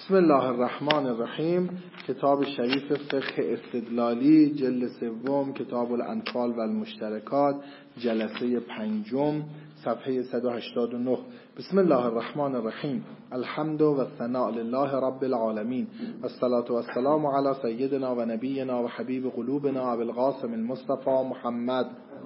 بسم الله الرحمن الرحیم. کتاب شریف فقه استدلالی جلد سوم، کتاب الانفال و المشترکات، جلسه پنجم، صفحه 189. بسم الله الرحمن الرحیم. الحمد و ثناء لله رب العالمین و الصلاة و السلام علی سیدنا و نبینا و حبیب قلوبنا ابی القاسم المصطفى محمد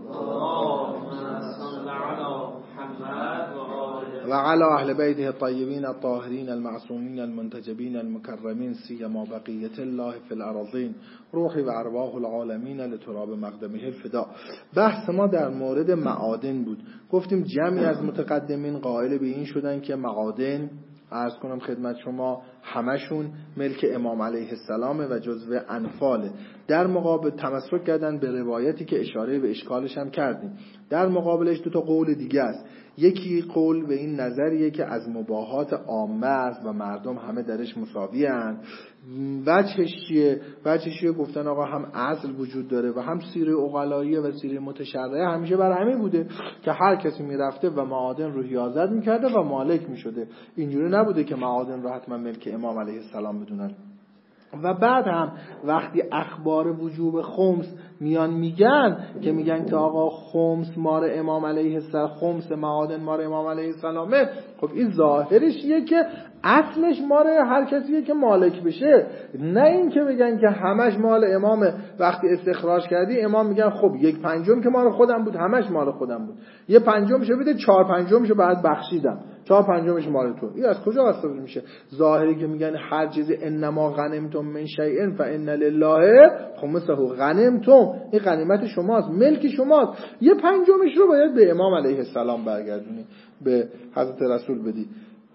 و علی اهل بیته الطیبین الطاهرین المعصومین المنتجبین المکرمین سیما بقیة الله فی الارضین روحی و ارواح العالمین لتراب مقدمه الفدا. بحث ما در مورد معادن بود. گفتیم جمعی از متقدمین قائل به این شدن که معادن، عرض کنم خدمت شما، همشون ملک امام علیه السلامه و جزو انفاله. در مقابل تمسک کردن به روایتی که اشاره به اشکالش هم کردیم. در مقابلش دو تا قول دیگه است. یکی قول به این نظریه که از مباحات عامه است و مردم همه درش مساوی هستند. وجهش چیه؟ گفتن آقا هم اصل وجود داره و هم سیره عقلاییه و سیره متشرعه همیشه بر همین بوده که هر کسی میرفته و معادن رو حیازت میکرده و مالک میشده. اینجوری نبوده که معادن رو حتما ملک امام علیه السلام بدونن. و بعد هم وقتی اخبار وجوب خمس میان میگن که آقا خمس مال امام علیه السلام، خمس معادن مال امام علیه السلامه، خب این ظاهرش یه که اصلش مال هر کسیه که مالک بشه، نه این که بگن که همش مال امامه. وقتی استخراج کردی امام میگن خب 1/5 که مال خودم بود، همش مال خودم بود، 1/5 بده، 4/5 بعد بخشیدم، 4/5 مال تو. این از کجا استفاده میشه؟ ظاهری که میگن هر چیز انما غنمتم من شیء فان لله خمسه، غنمتم این غنیمت شماست، ملک شماست، 1/5 رو باید به امام علیه السلام برگردونی، به حضرت رسول بدی.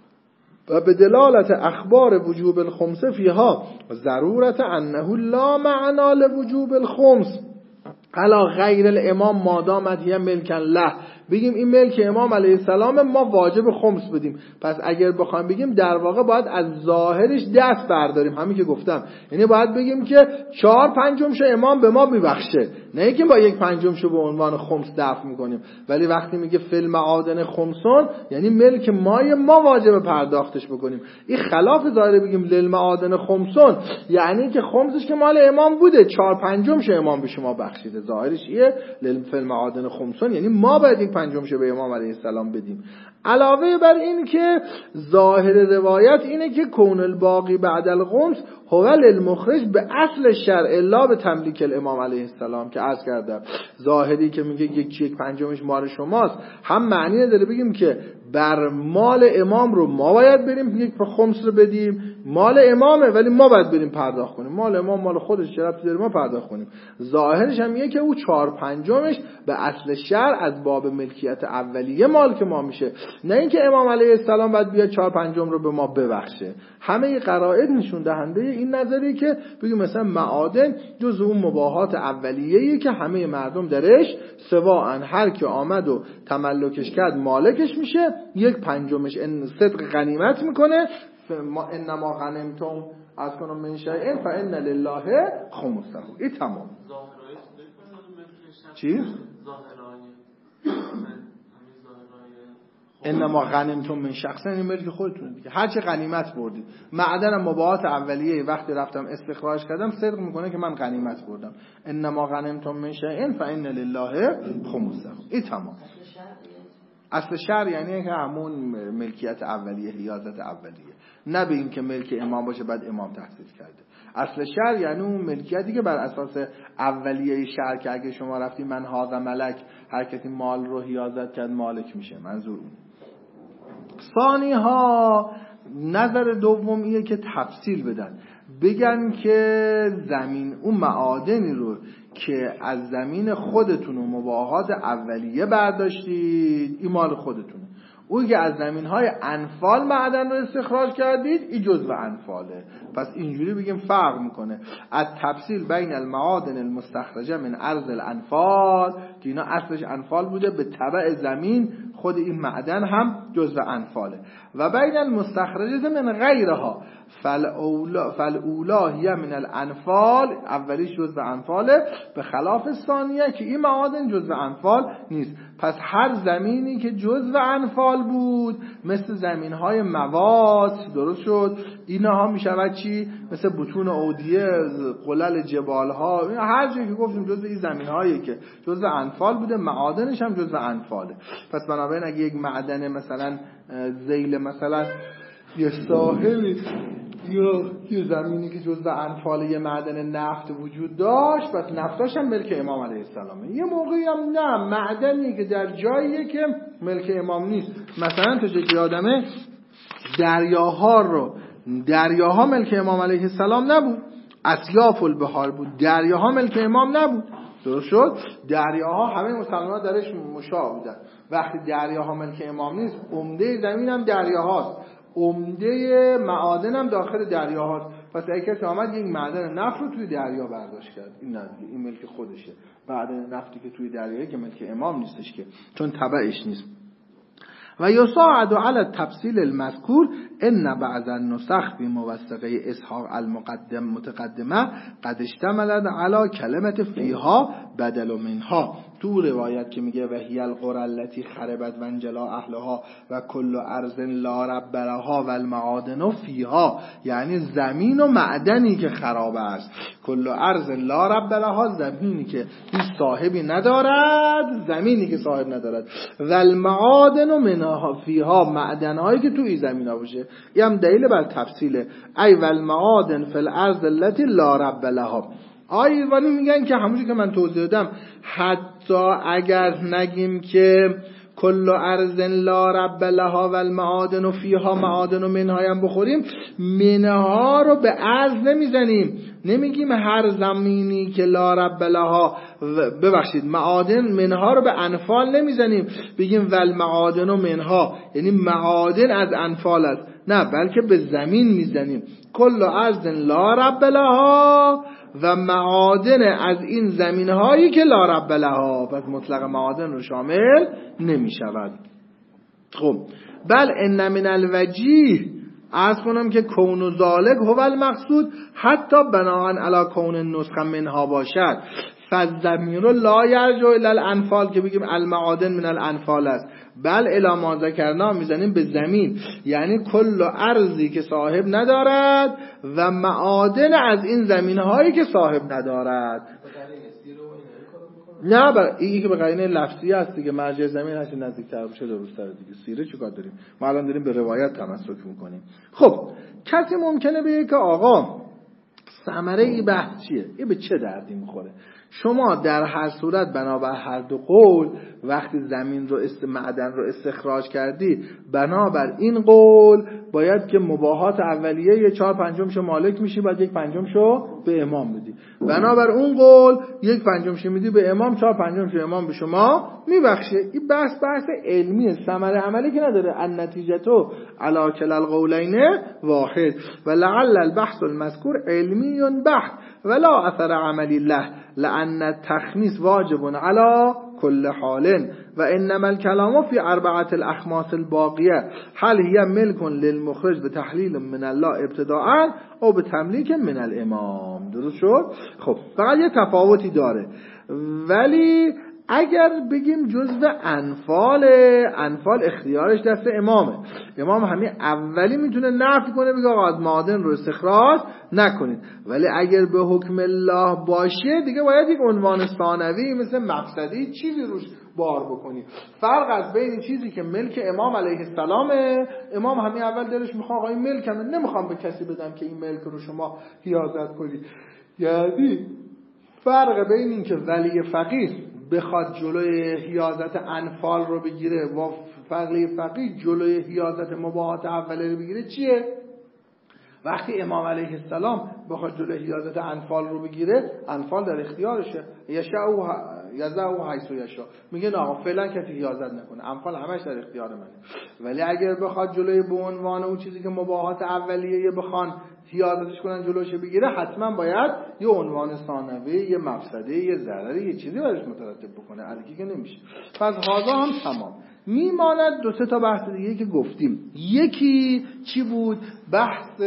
و به دلالت اخبار وجوب الخمس فیها ضرورت انه لا معنی لوجوب الخمس علا غیر الامام مادامت هی ملکن له. بگیم این ملک امام علیه السلام، ما واجب خمس بدیم. پس اگر بخوایم بگیم در واقع باید از ظاهرش دست برداریم، همین که گفتم، یعنی باید بگیم که 4/5 امام به ما میبخشه، نه اینکه با 1/5 به عنوان خمس دفع میکنیم. ولی وقتی میگه فی المعادن خمسون، یعنی ملک ما واجب پرداختش بکنیم. این خلاف ظاهر بگیم للمعادن خمسون، یعنی که خمسش که مال امام بوده، 4/5 امام به شما بخشیده. ظاهرش ایه فی المعادن خمسون، یعنی ما باید 1/5 به امام علیه السلام بدیم. علاوه بر این که ظاهر روایت اینه که کون الباقی بعد الخمس هو للمخرج به اصل شرع الا به تملیک الامام علیه السلام، که عرض کردم ظاهری که میگه 1/5 مال شماست، هم معنی نداره بگیم که بر مال امام رو ما باید بریم 1/5 رو بدیم، مال امامه ولی ما باید بریم پرداخت کنیم، مال امام مال خودش چرا ربطی داره ما پرداخت کنیم. ظاهرش هم میگه که او 4/5 به اصل شرع از باب ملکیت اولیه مال که ما میشه، نه اینکه امام علیه السلام باید بیاد 4/5 رو به ما ببخشه. همه قرائن نشون دهنده این نظریه که بگیم مثلا معادن جز اون مباحات اولیه‌ای که همه مردم درش سواءن، هر که آمد و تملکش کرد مالکش میشه، 1/5 ان صدق غنیمت میکنه. انما غنمتم از کنم من شیء فان لله خمسه. این تمام. چی؟ انما غنمتم من شخصا، این ملک خودتونه دیگه، هر چه غنیمت بردید. معدن مباحات اولیه وقتی رفتم استخراج کردم صدق میکنه که من غنیمت بردم. انما غنمتم من شیء فان لله خمسه. این تمام. اصل شرع یعنی که همون ملکیت اولیه، حیازت اولیه، نه به این که ملک امام باشه بعد امام تحصیل کرده. اصل شرع یعنی اون ملکیتی که بر اساس اولیه شرع که اگه شما رفتی من هاذا ملک، هر کسی مال رو حیازت کرد مالک میشه، منظور اون. ثانی ها نظر دومیه که تفصیل بدن، بگن که زمین اون معادنی رو که از زمین خودتون و مباحات اولیه برداشتید این مال خودتونه، اون که از زمین‌های انفال معدن رو استخراج کردید این جزء انفاله. پس اینجوری بگیم فرق میکنه از تفصیل بین المعادن المستخرجه من ارض الانفال که اینا اصلش انفال بوده، به تبع زمین خود این معدن هم جزء انفاله، و بین المستخرجه من غیرها فالاولا هی من الانفال، اولیش جزء انفاله، به خلاف ثانیه که این معادن جزء انفال نیست. پس هر زمینی که جزء انفال بود مثل زمینهای موات، درست شد، اینها میشود چی؟ مثل بطون اودیه، قلل جبالها، هر جایی که گفتیم جزء این زمینهایی که جزء انفال بوده، معادنش هم جزء انفاله. پس بنابراین اگه یک معدن مثلا ذیل مثلا یه ساحلی یا یه زمینی که جزء انفال یه معدن نفت وجود داشت، پس نفتاش هم ملک امام علیه السلامه. یه موقعی هم نه، معدنی که در جاییه که ملک امام نیست، مثلا تو چه یادمه دریاها ملک امام علیه السلام نبود، اصیاف البحار بود، دریاها ملک امام نبود، درست شد؟ دریاها همه مسلمان‌ها درش مشاع بودن. وقتی دریاها ملک امام نیست، عمده زمین هم دریاهاست، عمده معادن هم داخل دریاهاست. پس اگه کسی آمد یک معدن نفت رو توی دریا برداشت کرد، این نه، این ملک خودشه. معدن نفتی که توی دریایی که ملک امام نیستش، که چون تبعش نیست. و یساعد علی التفصیل المذکور ان بعض النسخ فی موثقه اسحاق المتقدمه قد اشتملت علی کلمه فیها بدل منها. تو روایت که میگه و هی القرى التي خربت و انجلا اهلها و کل ارض لا رب لها و المعادن فیها، یعنی زمین و معدنی که خراب است. کل ارض لا رب لها، زمینی که هیچ صاحبی ندارد، زمینی که صاحب ندارد، و المعادن منها فیها، معدنهایی که توی زمینا باشه. این هم دلیل بر تفصیله. ای و المعادن فی الارض التي لا رب لها. ایوانی میگن که همونجوری که من توضیح دادم، حتی اگر نگیم که کل ارض لا رب لها و المعادن و فیها معادن و منها هم بخوریم، منها رو به ارض نمیزنیم، نمیگیم هر زمینی که لا رب لها، ببخشید معادن، منها رو به انفال نمیزنیم بگیم ول معادن و منها، یعنی معادن از انفال است، نه، بلکه به زمین میزنیم کل ارض لا رب لها و معادن از این زمینهایی که لا رب لها، پس مطلق معادن رو شامل نمی شود. خب بل ان من الوجیه، عرض کنم که کون و ذالک هو المقصود، حتی بناهن علی کون النسخه منها باشد، فالضمیر لا یرجع الی الانفال، که بگیم المعادن من الانفال است، بل الی ما ذکرنا میزنیم به زمین، یعنی کل ارضی که صاحب ندارد و معادن از این زمین هایی که صاحب ندارد. نه، این که به قرینه لفظی هست دیگه، مرجع زمین هست نزدیک‌تر باشه درست‌تر دیگه. سیره چیکار داریم؟ ما الان داریم به روایت تمسک میکنیم. خب کسی ممکنه بگه که آقا ثمره ای بحث چیه؟ این به چه دردی میخوره؟ شما در هر صورت بنابر هر دو قول وقتی زمین رو معدن رو استخراج کردی، بنابر این قول باید که مباحات اولیه 4/5 مالک میشی، بعد 1/5 به امام میدی. بنابر اون قول 1/5 میدی به امام، 4/5 امام به شما میبخشه. این بحث علمیه، ثمره عملی که نداره. النتیجتو علی کل القولین واحد و لعل البحث المذکور علمی بحث ولا اثر عملی له لأن التخمیس واجب علی کل حال و انما الكلام في 4 الاخماس الباقیه هل هي ملك للمخرج بتحلیل من الله ابتداء او بتملیک من الامام. درست شد؟ خب فقط یه تفاوتی داره، ولی اگر بگیم جزء انفال اختیارش دست امامه، امام همین اولی میتونه نفی کنه، بگه آقا از معادن رو استخراج نکنید، ولی اگر به حکم الله باشه دیگه باید یک عنوان ثانوی مثل مفسدی چیزی روش بار بکنید. فرق از بین چیزی که ملک امام علیه السلامه، امام همین اول دلش میخواد آقا این ملکمه، نمیخوام به کسی بدم که این ملک رو شما حیازت کنید، یعنی فرق بین این که ولی فقیه بخواد جلوی حیازت انفال رو بگیره و فقیه جلوی حیازت مباحات اوله رو بگیره چیه؟ وقتی امام علیه السلام بخواد جلوی حیازت انفال رو بگیره، انفال در اختیارشه، یزعو حیث یشاء، میگه نه آقا فعلا کسی حیازت نکنه، انفال همش در اختیار منه. ولی اگر بخواد جلوی به عنوان اون چیزی که مباحات اولیه بخوان حیازتش کنن جلوش بگیره، حتما باید یه عنوان ثانوی، یه مفسده، یه ضرری، یه چیزی براش مترتب بکنه، الکی که نمیشه. پس هذا هم تمام. میماند 2-3 تا بحث دیگه که گفتیم. یکی چی بود؟ بحث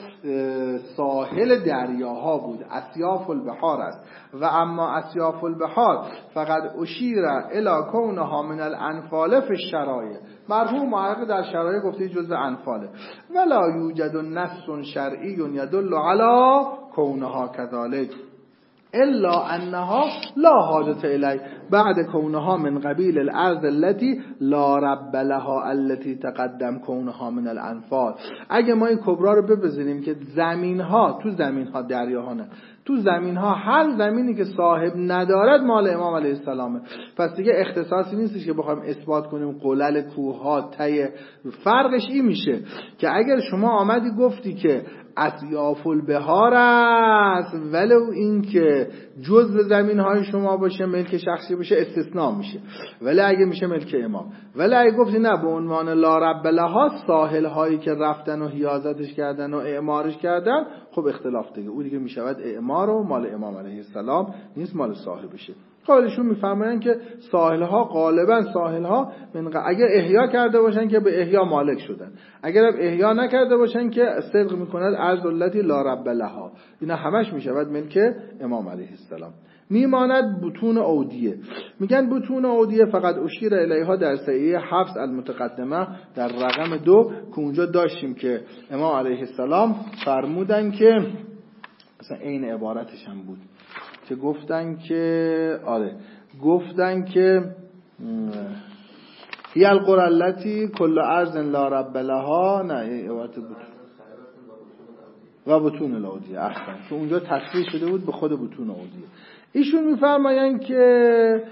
ساحل دریاها بود، اصیاف البحار است. و اما اصیاف البحار فقط اشیر الی کونها من الانفال فی الشرایع، مرحوم محقق در شرایع گفته جزء انفاله. ولا یوجد نص شرعی یدل علی کونها كذلك الا انها لا حاجت الی بعد کونها من قبیل الارض التي لا رب لها التي تقدم کونها من الانفال. اگه ما این کبرا رو بپذیریم که زمین‌ها، تو زمین‌ها، دریاها نه، تو زمین‌ها هر زمینی که صاحب ندارد مال امام علیه السلامه، پس دیگه اختصاصی نیستش که بخوایم اثبات کنیم قلل کوه‌ها ته. فرقش این میشه که اگر شما آمدی گفتی که اصیاف البحار است ولو این که جزء زمین‌های شما باشه، ملک شخصی باشه، استثناء میشه. ولی اگه میشه ملک امام. ولی اگه گفتی نه، به عنوان لا رب لها، ساحل هایی که رفتن و حیازتش کردن و اعمارش کردن، خب اختلاف دیگه، اون دیگه میشود اعمار و مال امام علیه السلام نیست، مال صاحبشه. قائلشون میفرمایند که ساحل‌ها غالبا ساحل‌ها اگر احیا کرده باشن که به احیا مالک شدن، اگر احیا نکرده باشن که صدق میکند ارض التي لا رب لها، اینا همش میشود ملک امام علیه السلام. میماند بطون اودیه. میگن بطون اودیه فقط اشیر الیها در صحیح حفص المتقدمه در رقم 2 که اونجا داشتیم که امام علیه السلام فرمودن که مثلا این عبارتش هم بود که گفتن که هی القرى التي كل ارض لا رب لها، نه عبارت بود و بطون الاودیه. احسن، که اونجا تصریح شده بود به خود بطون اودیه. ایشون میفرمایند که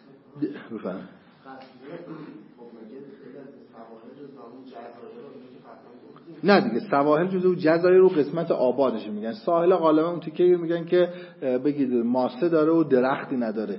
نه دیگه، سواحل جزو جزایر رو قسمت آبادش میگن. ساحل غالبا اون تیکه میگن که بگید ماسه داره و درختی نداره.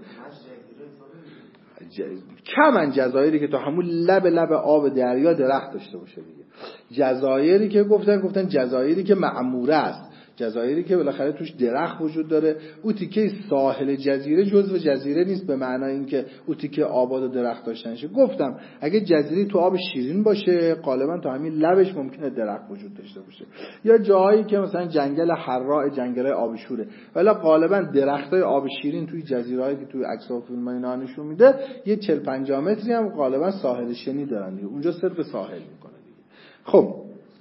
کمن جزایری که تو همون لب آب دریا درخت داشته باشه دیگه. جزایری که گفتن جزایری که معموره است، جزایری که بالاخره توش درخت وجود داره. اون تیکه ساحل جزیره جزو جزیره نیست به معنای اینکه اون تیکه آباد و درخت داشتنشه. گفتم اگه جزیره تو آب شیرین باشه غالبا تو همین لبش ممکنه درخت وجود داشته باشه، یا جایی که مثلا جنگل حراء، جنگل آب شوره، ولی غالبا درختای آب شیرین توی جزیرهایی که توی عکس و فیلم اینا نشون میده یه 40-50 متری هم غالبا ساحل شنی دارن دیگه. اونجا صرف ساحل میکنه دیگه. خب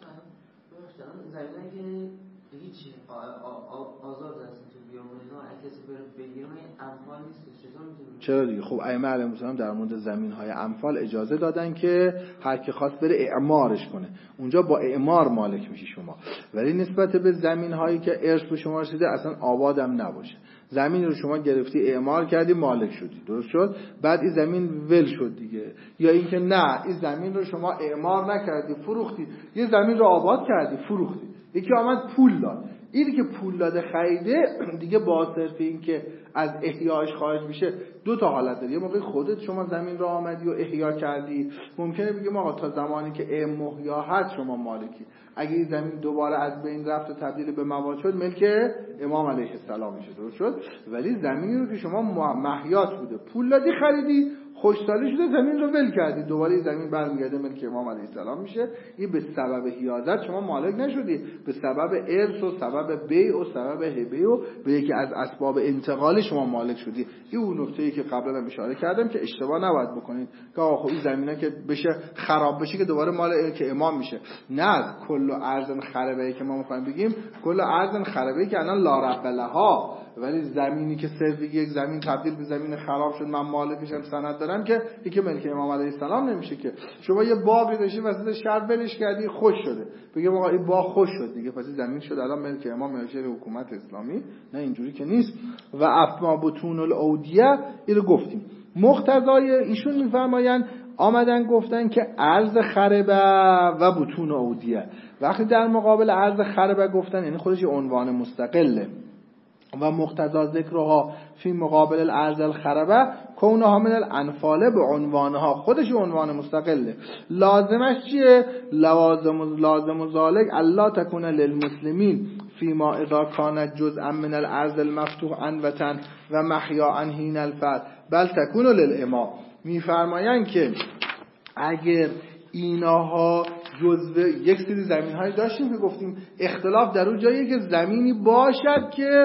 آزاد هست تو بیرون اینا، اگه کسی بره بگیره انفال نیست، چطور میتونه؟ چرا دیگه؟ خب ائمه علیهم السلام در مورد زمین‌های انفال اجازه دادن که هر کی خواست بره اعمارش کنه، اونجا با اعمار مالک میشی شما. ولی نسبت به زمین‌هایی که ارث به شما رسیده اصلا آبادم نباشه، زمین رو شما گرفتی اعمار کردی مالک شدی، درست شد، بعد این زمین ول شد دیگه. یا اینکه نه، این زمین رو شما اعمار نکردی فروختی، یه زمین رو آباد کردی فروختی، یکی آمد پول داد، اینی که پول داده خریده دیگه با صرف این که از احیاش خارج میشه دو تا حالت داره. یه موقع خودت شما زمین رو آمدی و احیا کردی، ممکنه بگیم آقا تا زمانی که محیا هست شما مالکی، اگه این زمین دوباره از بین رفت و تبدیل به مواد شد ملک امام علیه السلام میشه، درست شد. ولی زمینی رو که شما محیات بوده پول دادی خریدی، خوشحالی شده زمین رو ول کردی، دوباره زمین برمیگرده ملک امام علیه السلام میشه. این به سبب حیازت شما مالک نشدی، به سبب ارث و سبب بیع و سبب هبه و به یکی از اسباب انتقال شما مالک شدی. این اون نکته‌ای که قبلا هم اشاره کردم که اشتباه نباید بکنید که آخه این زمینه که بشه خراب بشه که دوباره مال که امام میشه. نه، کل ارض خربه‌ای که ما میخوایم بگیم کل ارض خربه‌ای که الان لا رب لها، ولی زمینی که صرف یک زمین تبدیل به زمین خراب شد من مالکشم سند دارم که یکی ملک امام علیه السلام نمیشه. که شما یه باغی داشتی وسط شهر ولش کردی خوش شده، بگم آقا این باغ خوش شد دیگه پس زمین شد الان ملک امام، ملک حکومت اسلامی. نه، اینجوری که نیست. و افما بطون الاودیه اینو گفتیم. مقتضای ایشون میفرمایند آمدن گفتن که ارض خربه و بطون اودیه. وقتی در مقابل ارض خربه گفتن یعنی خودش عنوان مستقله و مقتضا ذکرها فی مقابل الارض الخربه کونها من الانفال به عنوانها، خودش عنوان مستقله. لازمش چیه؟ لازم ذالک الا تکون للمسلمین فيما اذا كانت جزءا من الارض المفتوح عنوة و محیا حین الفتح بل تکون للامام. میفرمایند که اگر اینها جزء یک سری زمین‌های داشتیم که گفتیم اختلاف در اون جاییه که زمینی باشد که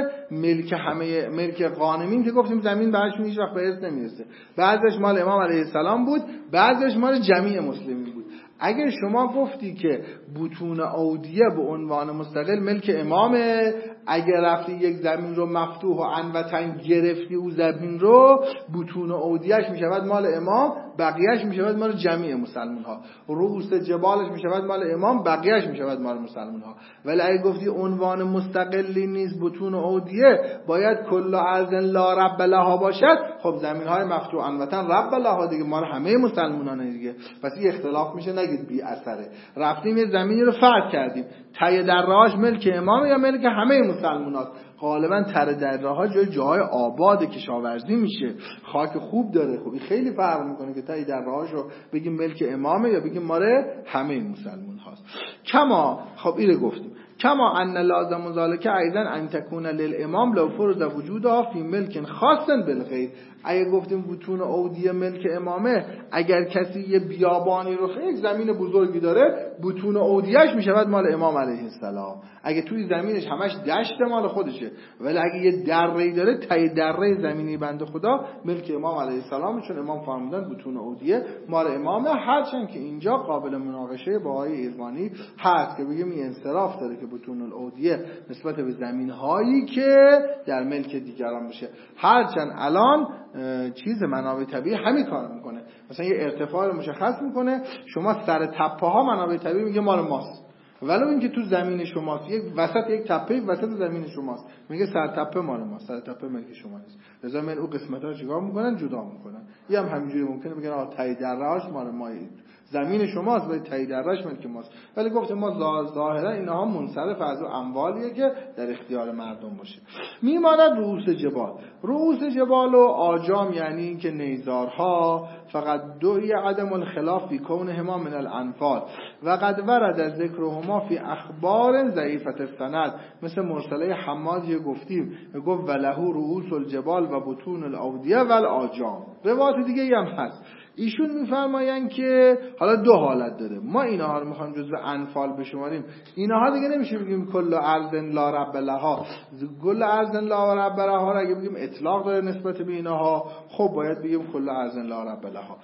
ملک غانمین، که گفتیم زمین براشون هیچ وقت به ارث نمیرسه، بعضیش مال امام علیه السلام بود، بعضیش مال جمیع مسلمین بود. اگر شما گفتی که بطون اودیه به عنوان مستقل ملک امامه، اگر رفتی یک زمین رو مفتوح و عنوتن گرفتی او زمین رو، بطون اودیهش میشود مال امام، بقیهش میشود مال جمیع مسلمان ها. رؤوس جبالش میشود مال امام، بقیهش میشود مال مسلمان ها. ولی اگر گفتی عنوان مستقلی نیست بطون اودیه، باید کل ارض لا رب لها باشد، خب زمین های مفتوح عنوتن رب لها دیگه مال همه مسلمانانه دیگه. پس این اختلاف میشه، نگید بی اثره. رفتیم یه زمینی رو فرض کردیم، ته درهاش ملک امام یا ملک همه مسلمانات. غالبا ته درها جای آباد کشاورزی میشه، خاک خوب داره. خب این خیلی فرق میکنه که ته درهاشو بگیم ملک امامه یا بگیم مال همه مسلمان هاست. کما خب اینو گفتیم، کما ان لازم ذالک ایضا ان تکون للامام لو فرض وجودها فی ملک خاص بالغیر. اگه گفتیم بطون اودیه ملک امامه، اگر کسی یه بیابانی رو یک زمین بزرگی داره، بطون اودیهش میشود مال امام علیه السلام. اگه توی زمینش همش دشت مال خودشه، ولی اگه یه دره‌ای داره، ته دره زمینی بنده خدا ملک امام علیه السلام، چون امام فرمودن بطون اودیه مال امامه. هرچند که اینجا قابل مناقشه با آقای ایرانی هست که بگیم این انصراف داره که بطون الاودیه نسبت به زمین‌هایی که در ملک دیگران باشه. هرچند الان چیز منابع طبیعی همین کار میکنه، مثلا یه ارتفاع رو مشخص میکنه، شما سر تپه ها منابع طبیعی میگه مال ماست، ولو اینکه تو زمین شماست، وسط یک تپه وسط زمین شماست، میگه سر تپه مال ماست، سر تپه ملک شما نیست. لذا من اون قسمت‌ها رو چیکار میکنن؟ جدا میکنن. یه هم همینجوری ممکنه بگن آقا تای درهاش مال ما، زمین شماست ولی تای درهاش ملک ماست، ولی گفتم ما ظاهرا اینها منصرف از اموالیه که در اختیار مردم باشه. میماند رؤوس جبال. رؤوس جبال و آجام یعنی که نیزارها، فقط دعی عدم الخلاف فی کونهما من الانفال و قد ورد ذکرهما فی اخبار ضعیفه السند، مثل مرسله حماد یه گفتیم، گفت ولهو رؤوس الجبال و بطون الاودیه و الآجام. روایت دیگه هم هست. ایشون میفرمایند که حالا دو حالت داره، ما اینها رو میخوایم جزء انفال بشماریم، اینها دیگه نمیشه بگیم کل ارض لا رب لها. کل ارض لا رب لها رو اگه بگیم اطلاق داره نسبت به اینها، خب باید بگیم کل ارض لا رب لها.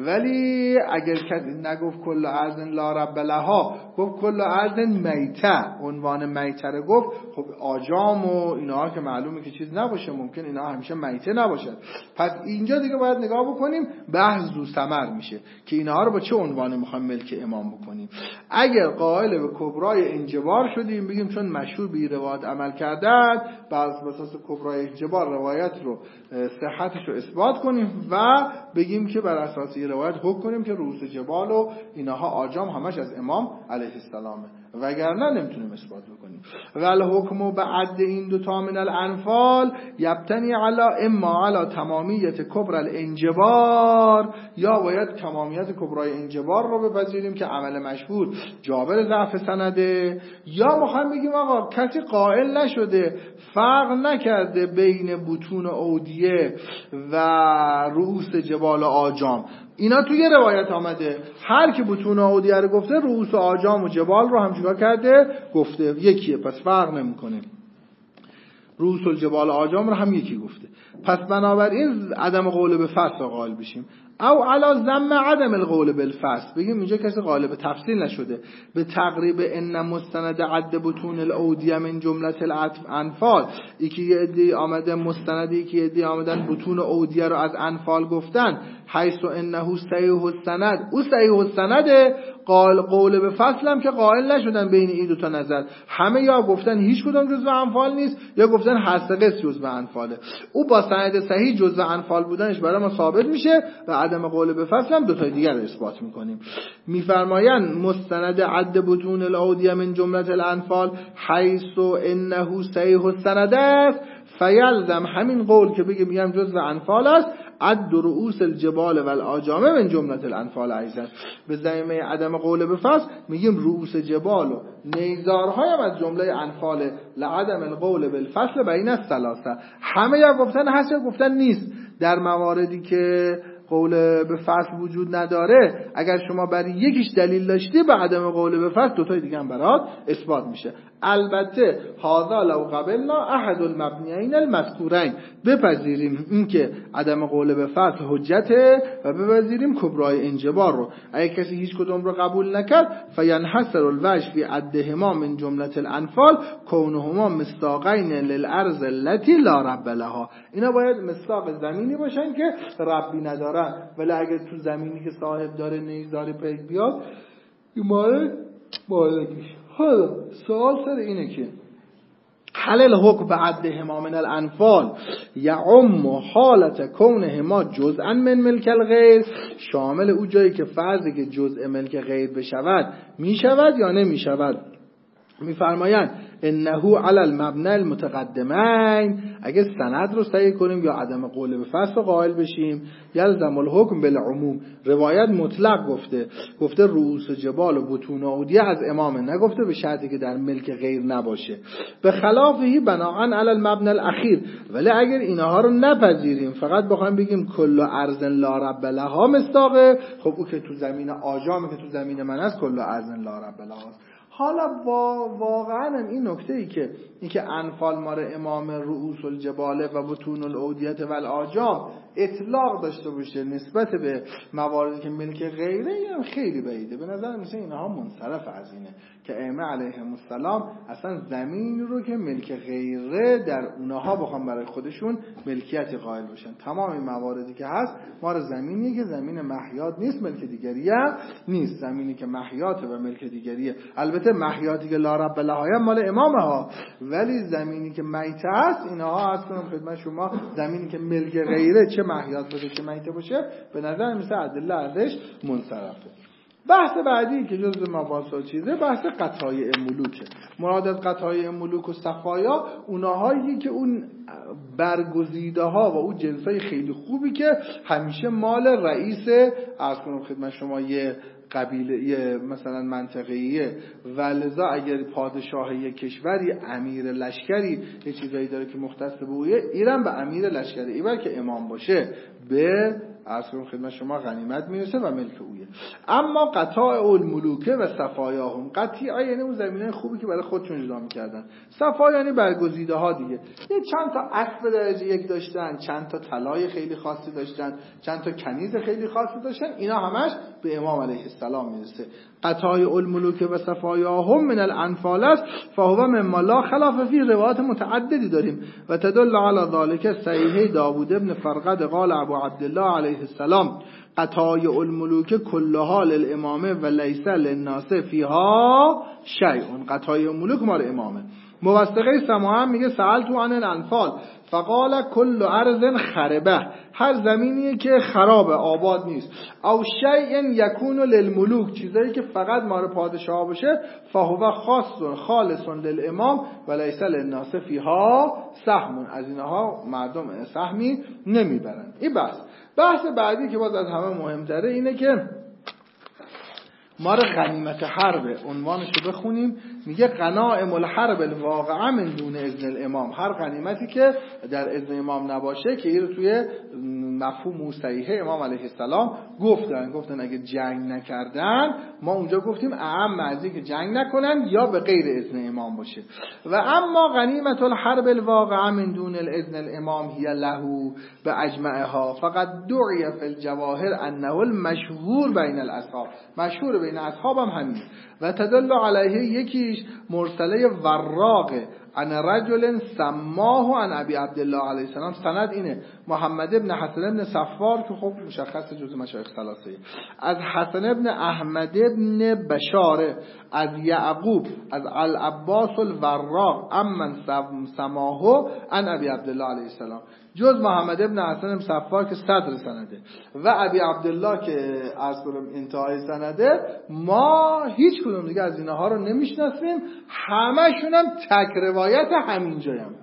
ولی اگر کسی نگفت کل ارض لا رب لها، گفت کل ارض میته، عنوان میته رو گفت، خب آجام و اینها که معلومه که چیز نباشه، ممکن اینها همیشه میته نباشه. پس اینجا دیگه باید نگاه بکنیم، بحث ثمر میشه که اینها رو با چه عنوانی میخوایم ملک امام بکنیم. اگر قائل به کبرای انجبار شدیم، بگیم چون مشهور به روایت عمل کردن، بر اساس کبرای انجبار روایت رو صحتش رو اثبات کنیم و بگیم که بر اساس روایت حکم کنیم که رؤوس جبال و اینها آجام همش از امام علیه السلامه، وگرنه نمیتونیم اثبات بکنیم. ول حکم بعد این دو تا من الانفال یبتنی علی اما علی تمامیت کبر الانجبار، یا باید تمامیت کبرای انجبار رو بپذیریم که عمل مشهور جابر ضعف سنده، یا میخوایم بگیم آقا کسی قائل نشده، فرق نکرده بین بطون اودیه و رؤوس جبال آجام. اینا توی روایت آمده، هر که بطون اودیه رو گفته، رؤوس و آجام و جبال رو هم چیکار کرده؟ گفته. یکیه، پس فرق نمیکنه. رؤوس الجبال آجام رو هم یکی گفته. پس بنابراین عدم قول به فصل قائل بشیم، او علا ذم عدم القول بالفصل، بگیم اینجا کسی قائل به تفصیل نشده، به تقریب ان مستند عد بطون الاودیه من جمله الانفال، یکی یه عده‌ای آمده مستندی، یکی یه عده‌ای آمدن بطون اودیه رو از انفال گفتن، حیث انه صحیح السند، او صحیح السند، قول به فصل هم که قائل نشدن بین این دو تا نظر، همه یا گفتن هیچ کدوم جزء انفال نیست، یا گفتن هر سه قسم جزء انفاله. او با سند صحیح جزء انفال بودنش برای ما ثابت میشه و عدم قول به فصل هم دو تا دیگر رو اثبات میکنیم. میفرمایند مستند عد بطون الاودیه من جمله الانفال حیث انه صحیح السند است، فیلزم همین قول که میگم جزء انفال است، عد رؤوس الجبال و الآجام من جمله الانفال ایضا. به زمینه عدم قول به فصل میگیم رؤوس جبال و نیزارهای هم از جمله انفال، لعدم القول بالفصل بین الثلاثه. همه یا گفتن هست یا گفتن نیست. در مواردی که قول به فصل وجود نداره، اگر شما برای یکیش دلیل داشتی به عدم قول به فصل دوتای دیگه هم برات اثبات میشه. البته هذا لو قبلنا احد المبنیین المذکورین، بپذیریم اینکه عدم قول به فصل حجته و بپذیریم کبرای انجبار رو. اگه کسی هیچ کدوم رو قبول نکرد فینحصر الوجه فی عدهما من جمله الانفال کونهما مصداقین للارض التي لا رب لها. اینا باید مصداق زمینی باشن که ربی ندارن، ولی اگه تو زمینی که صاحب داره نیزداری پیک بیاد این مالک میشه. حالا سوال سر اینه که هل الحکم بعدهما من الانفال یعم حالت کونهما جزءا من ملک الغیر، شامل او جایی که فرضی که جزء ملک غیر بشود میشود یا نمیشود؟ میفرمایند انه علی المبنى المتقدمین، اگه سند رو صحیح کنیم یا عدم قول به فصل قائل بشیم یلزم الحکم بالعموم. روایت مطلق گفته رؤوس جبال و بطون اودیه از امامه، نگفته به شرطی که در ملک غیر نباشه. به خلافه بناء علی المبنى الاخیر، ولی اگر اینها رو نپذیریم فقط بخوایم بگیم کل ارض لا رب لها مصداقه، خب او که تو زمین آجامه که تو زمین من است کل ارض لا رب لها. حالا واقعا این نکته ای که انفال مار امام رؤوس الجبال و بطون الاودیه و الآجام اطلاق داشته باشه نسبت به مواردی که ملک غیره هم خیلی بعیده. به نظر میشه اینها منصرف از اینه که ائمه علیهم السلام اصلا زمین رو که ملک غیره در اونها بخوام برای خودشون ملکیت قائل باشن. تمام این مواردی که هست مار زمینی که زمین محیات نیست، ملک دیگری هم نیست. زمینی که محیات و ملک دیگریه، البته محیاتی که لا رب لها مال امامه ها، ولی زمینی که میته است اینها عرض کنم خدمت شما زمینی که ملک غیره چه محیات باشه چه میته باشه به نظر میسه ادله ازش منصرفه. بحث بعدی که جزء مباحث چیزه بحث قطایع ملوکه. مراد از قطایع ملوک و صفایا اونهایی که اون برگزیده ها و اون جنسای خیلی خوبی که همیشه مال رئیس عرض کنم خدمت شما یه قبیله یه مثلا منطقه‌ایه، ولذا اگر پادشاه یک کشوری امیر لشکری یه چیزایی داره که مختص به اویه، ایران به امیر لشکری ایول که امام باشه به عرض کنم خدمت شما غنیمت میرسه و ملک اویه. اما قطاع الملوکه و صفایاهم، قطیعه یعنی اون زمینه خوبی که برای خودشون جدا می‌کردن، صفایا یعنی برگزیده ها دیگه، یه چند تا اسب درجه یک داشتن، چند تا طلای خیلی خاصی داشتن، چند تا کنیز خیلی خاصی داشتن، اینا همش به امام علیه السلام میرسه. قطاع الملوکه و صفایاهم من الانفال است، فهو مما لا خلاف فيه. روایات متعددی داریم و تدل علی ذلك صحیح داوود ابن فرقد قال ابو عبدالله علیه السلام قطاع الملوک کلها للامامه و لیس للناس فیها شیء. قطاع الملوک مال امامه. موثقه سماعه میگه سألت عن الانفال فقال کل ارض خربه، هر زمینیه که خراب آباد نیست، او شیء یکون للملوک، چیزایی که فقط مال پادشاه باشه، فهو خالص للامام و لیس للناس فیها سهم، از اینها مردم سهمی نمیبرن. این بحث بعدی که باز از همه مهمتره اینه که ما غنیمت حرب عنوانشو بخونیم. میگه غنائم الحرب الواقعه من دون اذن الامام، هر غنیمتی که در اذن امام نباشه که این رو توی مفهوم صحیح امام علیه السلام گفتن اگه جنگ نکردن، ما اونجا گفتیم اعم از که جنگ نکنن یا به غیر اذن امام باشه. و اما غنیمت الحرب الواقعه من دون الاذن الامام هی له به اجمعها فقط دعی فی الجواهر انه المشهور بین الاصحاب، مشهور بین اصحاب هم همین. و تدل علیه یکیش مرسله وراق عن رجل سماه عن ابی عبدالله علیه السلام، سند اینه محمد ابن حسن ابن صفار که خب مشخص جزء مشایخ ثلاثه، از حسن ابن احمد ابن بشاره، از یعقوب از العباس الوراق امن سماه عن ابی عبدالله علیه السلام، جز محمد ابن حسن ابن صفار که صدر سنده و ابی عبدالله که از کنم انتهای سنده، ما هیچ کدوم دیگه از اینها رو نمیشناسیم، همشون هم تک روایت همین جایم هست.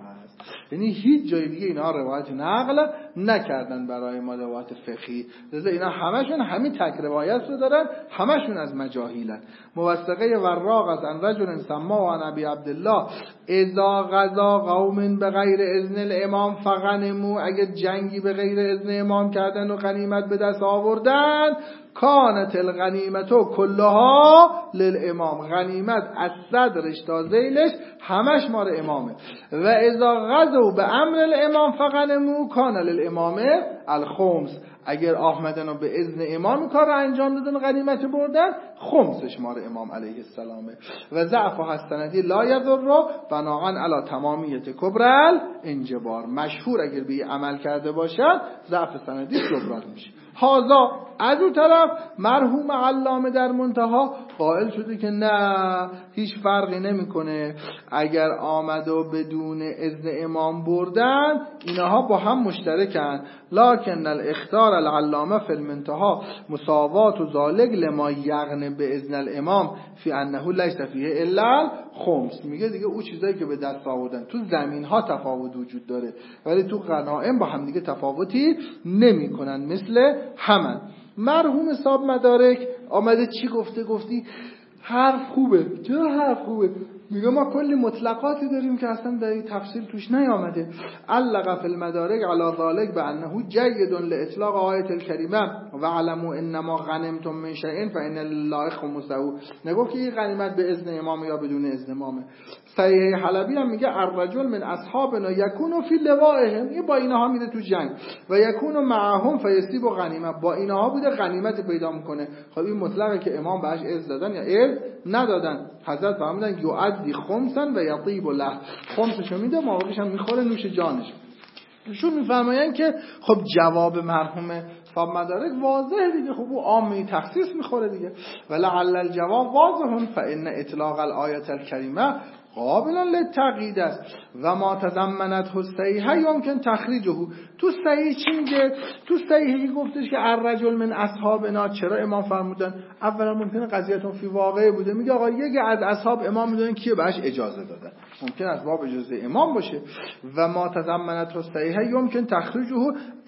یعنی هیچ جای دیگه اینا روایت نقل نکردن برای ما روایت فقهی. لذا اینا همشون همین تک روایت رو دارن، همشون از مجاهیلن. موثقه وراق از ان رجل سما و عن ابی عبدالله اذا غزا قوم بغیر اذن الامام فغنموا، اگه جنگی به غیر اذن امام کردن و غنیمت به دست آوردن، کانت الغنیمتو کلها للامام، غنیمت از صدرش تا ذیلش همش مال امامه. و اذا غزوا به امر الامام فغنموا کان للامام الخمس، اگر آمدن و به اذن امام کار رو انجام دادن غنیمت بردن، خمسش مال امام علیه السلامه. و ضعف السندی لا یضر بناء علی تمامیت کبرى الانجبار، مشهور اگر به عمل کرده باشد ضعف سندی جبران میشه. هازا از اون طرف مرحوم علامه در منتها قائل شده که نه، هیچ فرقی نمیکنه اگر آمد و بدون اذن امام بردن، اینها با هم مشترکن. لکن الاختار العلامه فی المنتها مساوات و ذالک لما یغنم به اذن الامام فی انه لیس فیه الا خمس. میگه دیگه اون چیزایی که به دست آوردن تو زمین ها تفاوت وجود داره، ولی تو غنایم با هم دیگه تفاوتی نمیکنن، مثل همن. مرحوم صاحب مدارک آمده چی گفته؟ گفتی حرف خوبه. چرا حرف خوبه؟ میگه ما کلی مطلقاتی داریم که اصلا در تفصیل توش نیامده. علق فی المدارک علی ذلک بانه جید لاطلاق آیه الکریمه و علموا انما غنمتم من شیء فان لله خمسه. نگفت که این غنیمت به اذن امام یا بدون اذن امامه. صحیح حلبی هم میگه الرجل من اصحابنا یکون فی لوائهم، این با اینها میره تو جنگ، و یکون معهم فیصیب غنیمه، با اینها بوده غنیمت پیدا میکنه. خب این مطلقه که امام بهش اذن دادن یا اذن ندادن؟ حضرت فرمودن یعدی خمسا و یطیب له، خمسشو میده، ماقیش هم میخوره نوش جانش. ایشون میفرمایند که خب جواب مرحوم صاحب مدارک واضحه دیگه، خب او عامی تخصیص میخوره دیگه. ولعل الجواب واضح فان اطلاق الآیه الکریمه قابلا للتقیید است و ما تضمنته الصحیح یمکن تخریجه. تو صحیح چی میگه؟ تو صحیحی گفتش که الرجل من اصحابنا، چرا امام فرمودن؟ اولا ممکنه قضیهتون فی واقعه بوده، میگه آقا یکی از اصحاب امام میدونن کیه بهش اجازه دادن، ممکن از باب اجازه امام باشه. و ما تضمنته الصحیح یمکن تخریجه،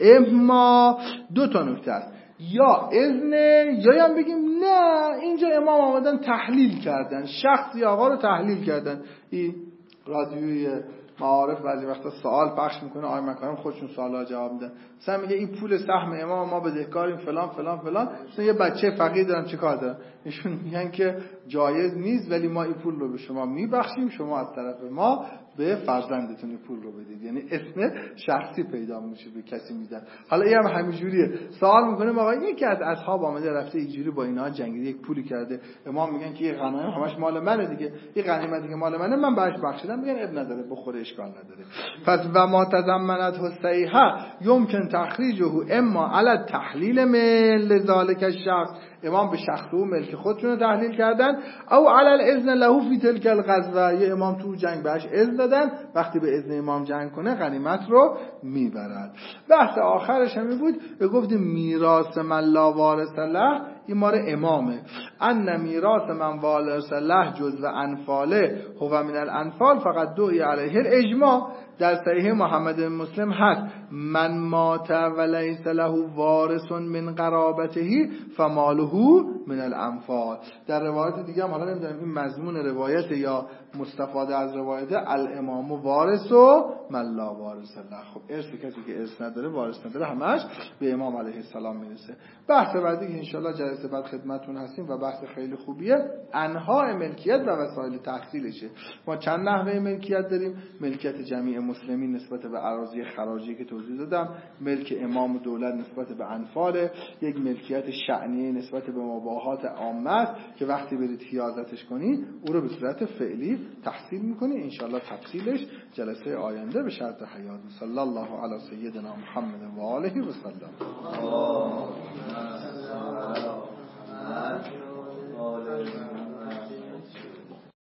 اما دو تا نکته است، یا اذن، یا هم بگیم نه اینجا امام آمدن تحلیل کردن، شخصی آقا رو تحلیل کردن. این رادیوی معارف بعضی وقتا سوال پخش میکنه، آقای مکارم خودشون سوالا جواب میدن، مثلا میگه این پول سهم امام ما بدهکاریم فلان فلان فلان، مثلا یه بچه فقیر دارن چه کار دارن؟ ایشون میگن که جایز نیست، ولی ما این پول رو به شما میبخشیم، شما از طرف ما به فرزندتون پول رو بدید. یعنی اسم شخصی پیدا میشه، به کسی میدن. حالا این هم همینجوریه، سوال میکنه آقا یکی از اصحاب آمده رفته اینجوری با اینا جنگیده، یک پولی کرده، امام میگن که این غنایم همش مال منه دیگه، این غنیمت دیگه مال منه، من بهش بخشیدم، میگن اب نداره بخوره اشکال نداره. پس و ما تضمنته الصحیحه یمکن تخریجه اما علی تحلیل من لذالک الشخص، امام به شخص و ملک خودشون رو تحلیل کردن، او علی الاذن له فی تلک الغزوه، یه امام تو جنگ بهش اذن دادن، وقتی به اذن امام جنگ کنه غنیمت رو میبرد. بحث آخرش همین بود، به گفت میراث من لا وارث له، این مال امامه. ان میراث من وارث له جزء انفاله هو من الانفال فقط دعی علیه الاجماع. در صحیح محمد مسلم هست من مات ولیس له وارث من قرابته فماله من الانفال. در روایت دیگه هم حالا نمیدونم این مضمون روایت یا مستفاده از روایت الامام وارث و من لا وارث له. خب ارث کسی که ارث نداره وارث نداره همش به امام علیه السلام میرسه. بحث بعدی که انشالله جلسه بعد خدمتتون هستیم و بحث خیلی خوبیه، انواع ملکیت و وسایل تحصیلشه. ما چند نحوه ملکیت داریم، ملکیت جمیع مسلمین نسبت به اراضی خراجی که توضیح دادم، ملک امام و دولت نسبت به انفال، یک ملکیت شأنیه نسبت به مباحات عامه که وقتی برید حیازتش کنی او رو به صورت فعلی تحصیل میکنی. انشالله تفصیلش جلسه آینده به شرط حیات. صلی الله علی سیدنا محمد و آله و سلم.